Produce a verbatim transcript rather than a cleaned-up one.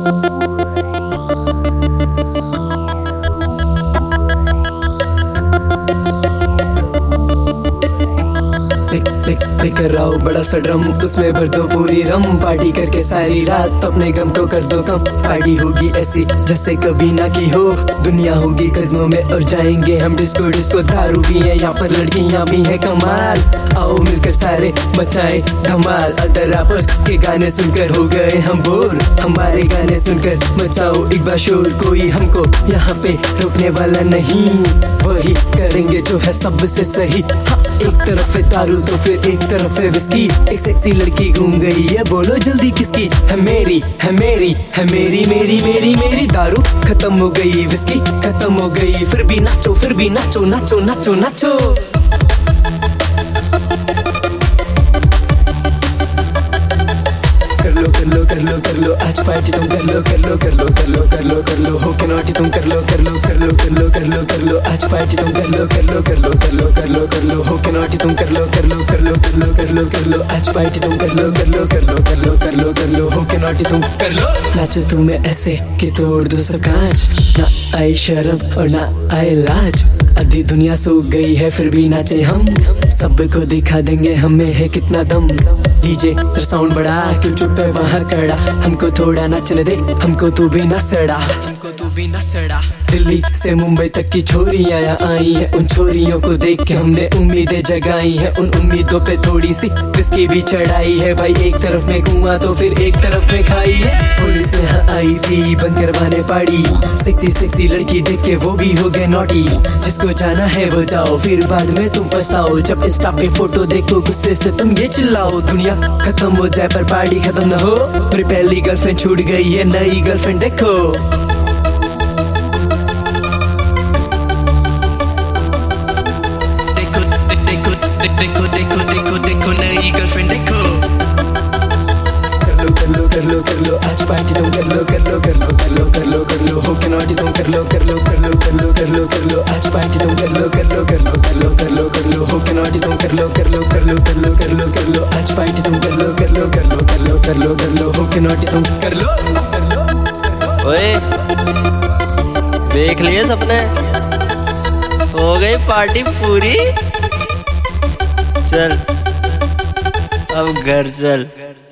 लेकर आओ बड़ा सा ड्रम, उसमें भर दो पूरी रम। पार्टी करके सारी रात अपने गम को कर दो कम। पार्टी होगी ऐसी जैसे कभी ना की हो, दुनिया होगी कदमों में और जाएंगे हम डिस्को डिस्को। दारू भी है यहाँ पर, लड़कियाँ भी है कमाल। आओ मिलकर सारे मचाए धमाल। अदर रैपर्स के गाने सुनकर हो गए हम बोर, हमारे गाने सुनकर मचाओ एक बार शोर। कोई हमको यहाँ पे रोकने वाला नहीं, वही करेंगे जो है सबसे सही। हाँ, एक तरफ है दारू तो फिर एक तरफ है विस्की। एक सेक्सी लड़की घूम गई है, बोलो जल्दी किसकी? है मेरी, है मेरी, है मेरी मेरी मेरी मेरी। दारू खत्म हो गई, विस्की खत्म हो गई, फिर भी नाचो फिर भी नाचो नाचो नाचो नाचो। कर लो कर लो कर लो कर लो आज पार्टी तुम कर लो कर लो कर लो कर लो कर लो कर लो हो के नॉटी तुम कर लो कर लो कर लो कर लो कर लो कर लो आज पार्टी तुम कर लो कर लो कर लो कर लो कर लो कर लो हो के नॉटी तुम कर लो कर लो कर लो कर लो कर लो कर लो आज पार्टी तुम कर लो कर लो कर लो कर लो कर लो कर लो हो के नॉटी तुम कर लो। नाचो तुम्हें ऐसे कि तोड़ दो सब कांच, ना आई शर्म और ना आए लाज। आधी दुनिया सो गई है फिर भी नाचे हम, सबको दिखा देंगे हमें है कितना दम। डीजे तेरा साउंड बड़ा, क्यों चुप है वहाँ कड़ा? हमको थोड़ा नाचने दे, हमको तू भी ना सड़ा, हमको तू भी ना सड़ा। दिल्ली से मुंबई तक की छोरियां आई हैं, उन छोरियों को देख के हमने उम्मीदें जगाई हैं। उन उम्मीदों पे थोड़ी सी विस्की भी चढ़ाई है। भाई एक तरफ में कुआं तो फिर एक तरफ में खाई है। पुलिस यहाँ आई थी बंद करवाने पार्टी, सेक्सी सेक्सी लड़की देख के वो भी हो गए नॉटी। जिसको जाना है वो जाओ, फिर बाद में तुम पछताओ। जब इंस्टा पे फोटो देखो गुस्से से तुम ये चिल्लाओ। दुनिया खत्म हो जाए पर पार्टी खत्म न हो, मेरी पहली गर्लफ्रेंड छूट गई है, नई गर्लफ्रेंड देखो। देखो देखो देखो देखो नई गर्लफ्रेंड देखो। कर लो कर लो कर लो कर लो आज पार्टी तुम कर लो कर लो कर लो कर लो कर लो कर लो हो के नॉटी तुम कर लो कर लो कर लो कर लो कर लो कर लो आज पार्टी तुम कर लो कर लो कर लो कर लो कर लो कर लो हो के नॉटी तुम कर लो कर लो कर लो कर लो कर लो कर लो आज पार्टी तुम कर लो कर लो कर लो कर लो कर लो कर लो हो के नॉटी तुम कर लो। ओए देख लिए सपने, हो गई पार्टी पूरी। चल अब घर चल।